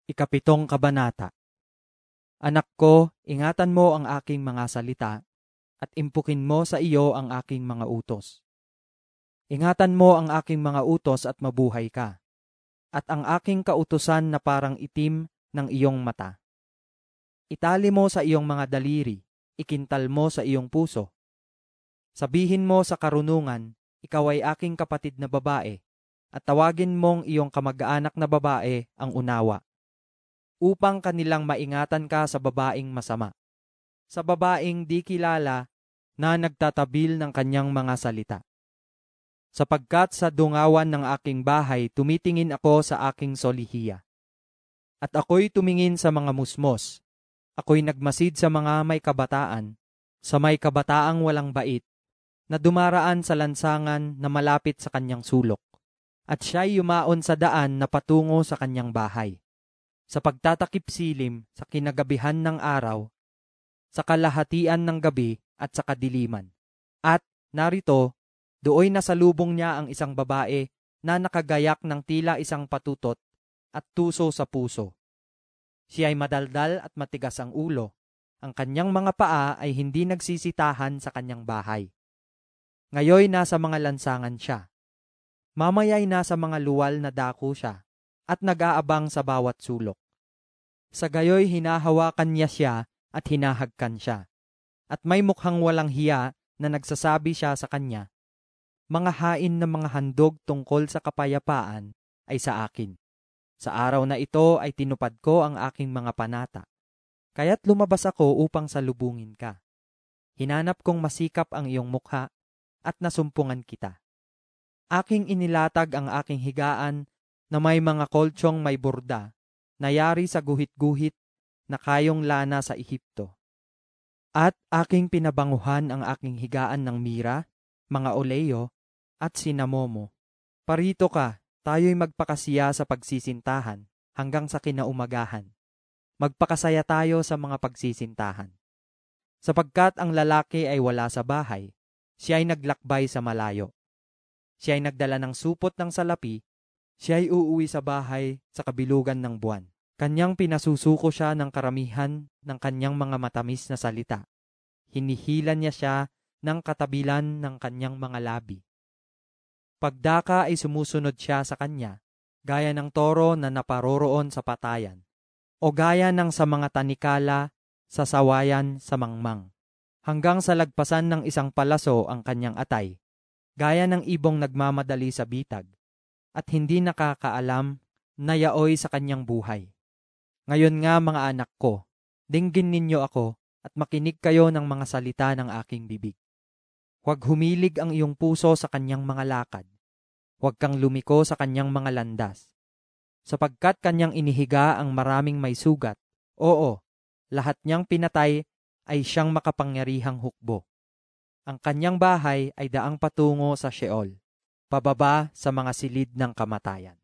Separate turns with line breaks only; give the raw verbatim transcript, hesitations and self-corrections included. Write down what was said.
Ikapitong Kabanata. Anak ko, ingatan mo ang aking mga salita, at impukin mo sa iyo ang aking mga utos. Ingatan mo ang aking mga utos at mabuhay ka, at ang aking kautusan na parang itim ng iyong mata. Itali mo sa iyong mga daliri, ikintal mo sa iyong puso. Sabihin mo sa karunungan, ikaw ay aking kapatid na babae, at tawagin mong iyong kamag-anak na babae ang unawa, upang kanilang maingatan ka sa babaeng masama, sa babaeng di kilala na nagtatabil ng kanyang mga salita. Sapagkat sa dungawan ng aking bahay tumitingin ako sa aking solihiya, at ako'y tumingin sa mga musmos, ako'y nagmasid sa mga may kabataan, sa may kabataang walang bait, na dumaraan sa lansangan na malapit sa kanyang sulok, at siya'y yumaon sa daan na patungo sa kanyang bahay. Sa pagtatakip silim sa kinagabihan ng araw, sa kalahatian ng gabi at sa kadiliman. At narito, dooy nasalubong niya ang isang babae na nakagayak ng tila isang patutot at tuso sa puso. Siya ay madaldal at matigas ang ulo. Ang kanyang mga paa ay hindi nagsisitahan sa kanyang bahay. Ngayoy nasa mga lansangan siya. Mamaya'y nasa mga luwal na dako siya at nag-aabang sa bawat sulok. Sa gayoy hinahawakan niya siya at hinahagkan siya. At may mukhang walang hiya na nagsasabi siya sa kanya, mga hain ng mga handog tungkol sa kapayapaan ay sa akin. Sa araw na ito ay tinupad ko ang aking mga panata. Kaya't lumabas ako upang salubungin ka. Hinanap kong masikap ang iyong mukha at nasumpungan kita. Aking inilatag ang aking higaan na may mga koltsong may burda, nayari sa guhit-guhit na kayong lana sa Ehipto. At aking pinabanguhan ang aking higaan ng mira, mga oleyo, at sinamomo. Parito ka, tayo'y magpakasiya sa pagsisintahan hanggang sa kinaumagahan. Magpakasaya tayo sa mga pagsisintahan. Sapagkat ang lalaki ay wala sa bahay, siya ay naglakbay sa malayo. Siya ay nagdala ng supot ng salapi, siya ay uuwi sa bahay sa kabilugan ng buwan. Kanyang pinasusuko siya ng karamihan ng kanyang mga matamis na salita. Hinihilan niya siya ng katabilan ng kanyang mga labi. Pagdaka ay sumusunod siya sa kanya, gaya ng toro na naparoroon sa patayan, o gaya ng sa mga tanikala sa sawayan sa mangmang, hanggang sa lagpasan ng isang palaso ang kanyang atay, gaya ng ibong nagmamadali sa bitag, at hindi nakakaalam na yaoy sa kanyang buhay. Ngayon nga mga anak ko, dinggin ninyo ako at makinig kayo ng mga salita ng aking bibig. Huwag humilig ang iyong puso sa kanyang mga lakad. Huwag kang lumiko sa kanyang mga landas. Sapagkat kanyang inihiga ang maraming may sugat. Oo, lahat niyang pinatay ay siyang makapangyarihang hukbo. Ang kanyang bahay ay daang patungo sa Sheol, pababa sa mga silid ng kamatayan.